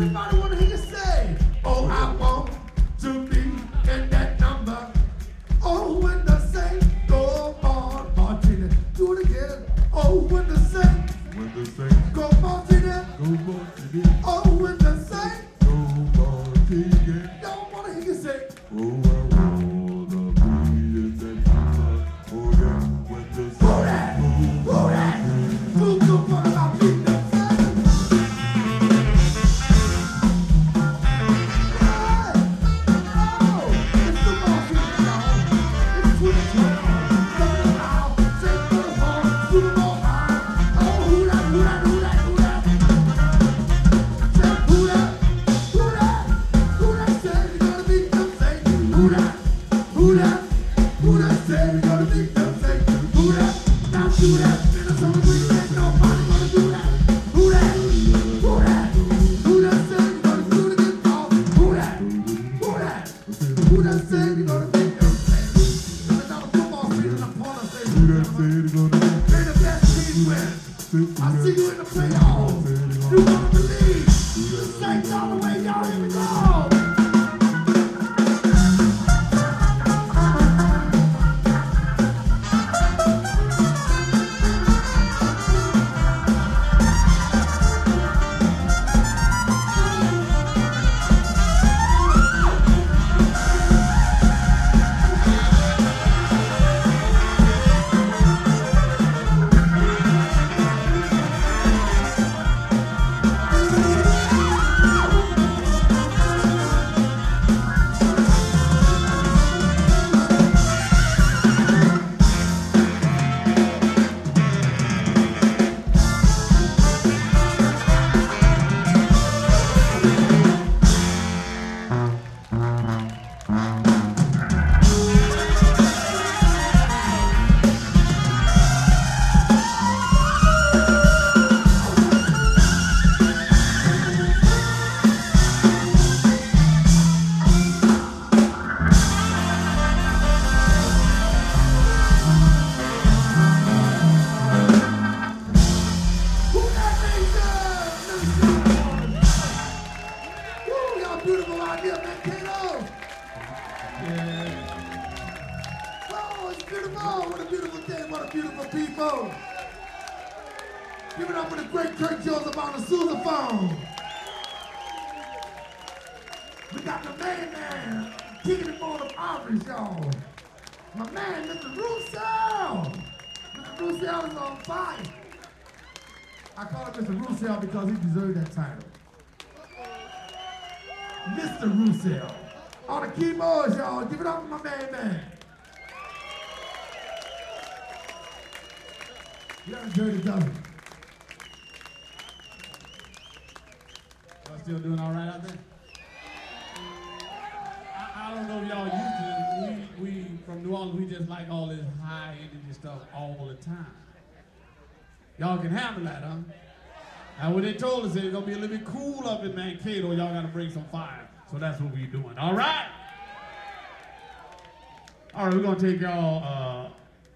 Everybody want to hear you say, oh, I want to be in that number. Oh, when the saints go on marching. Do it again. Oh, when the saints go marching. Oh, when the saints go marching. Don't want to hear you say, oh, I want to be in that number. Oh, yeah, when the saints go I see you in the playoffs. You want to believe. The Saints all the way, y'all. Here we go. Beautiful out here, Mankato. Yeah. Oh, it's beautiful. What a beautiful day. What a beautiful people. Give it up for the great Kirk Joseph on the sousaphone. We got the man, kicking the ball of Aubrey's, y'all. My man, Mr. Russell. Mr. Russell is on fire. I call him Mr. Russell because he deserved that title. Mr. Russell. On the keyboards, y'all. Give it up for my man. Y'all dirty dozen. Y'all still doing all right out there? I don't know if y'all used to it. We from New Orleans, we just like all this high energy stuff all the time. Y'all can handle that, huh? And what they told us is it's gonna be a little bit cool up in Mankato. Y'all gotta bring some fire. So that's what we're doing. All right? All right, we're gonna take y'all